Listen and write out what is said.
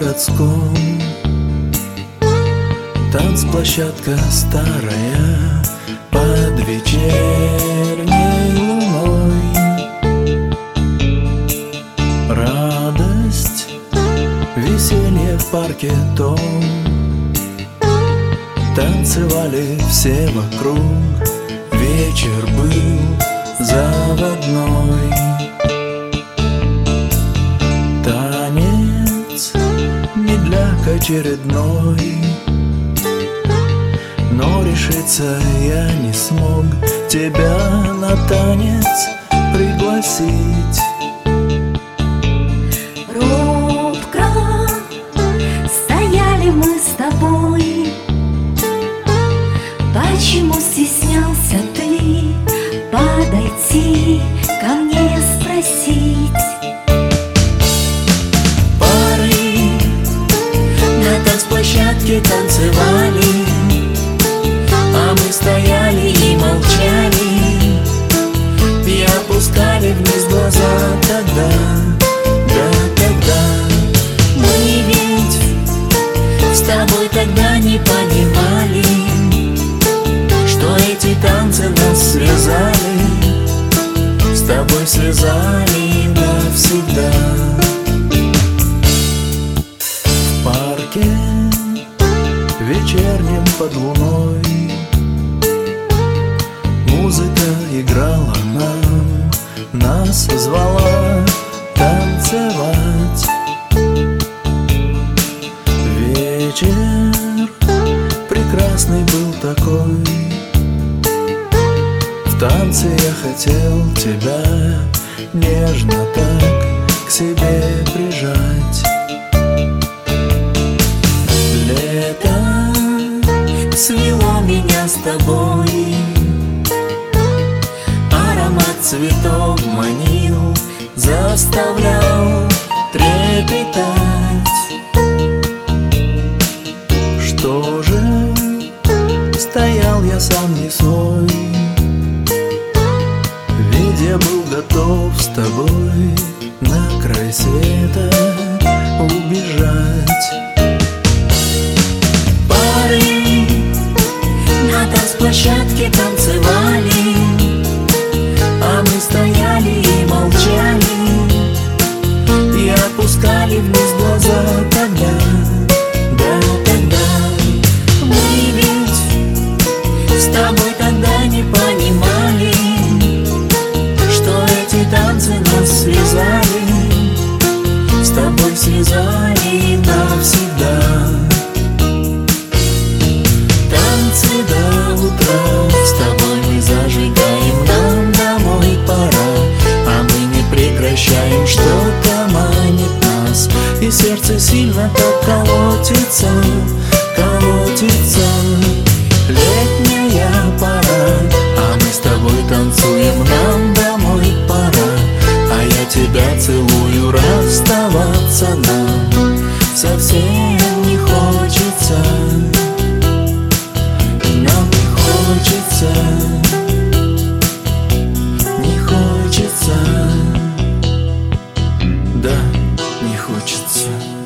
городском. Танцплощадка старая под вечерней луной. Радость, веселье в парке том. Танцевали все вокруг, вечер был заводной. Танец медляк очередной, но решиться я не смог тебя на танец пригласить. Робко стояли мы с тобой. Почему стеснялся ты подойти ко мне спросить? Пары на танцплощадке танцевали, а мы стояли и молчали, и опускали вниз глаза тогда, да тогда. Мы ведь с тобой тогда не понимали, что эти танцы нас связали, с тобой связали навсегда. В парке вечернем под луной музыка играла нам, нас звала танцевать. Вечер прекрасный был такой. В танце я хотел тебя нежно так к себе прижать. Лето свело меня с тобой, аромат цветов манил, заставлял трепетать. Что же, стоял я сам не свой, ведь я был готов с тобой на край света убежать. Пары на танцплощадке танцевали, а мы стояли и молчали, и опускали вниз глаза тогда, да тогда. Мы ведь с тобой тогда не понимали, что эти танцы нас связали, с тобой связали навсегда. Танцы до утра, с тобой мы зажигаем, нам домой пора, а мы не прекращаем, что-то манит нас, и сердце сильно так колотится, колотится. Летняя пора, а мы с тобой танцуем, нам домой пора, а я тебя целую, расставаться нам совсем не хочется. Нам не хочется, не хочется, да, не хочется.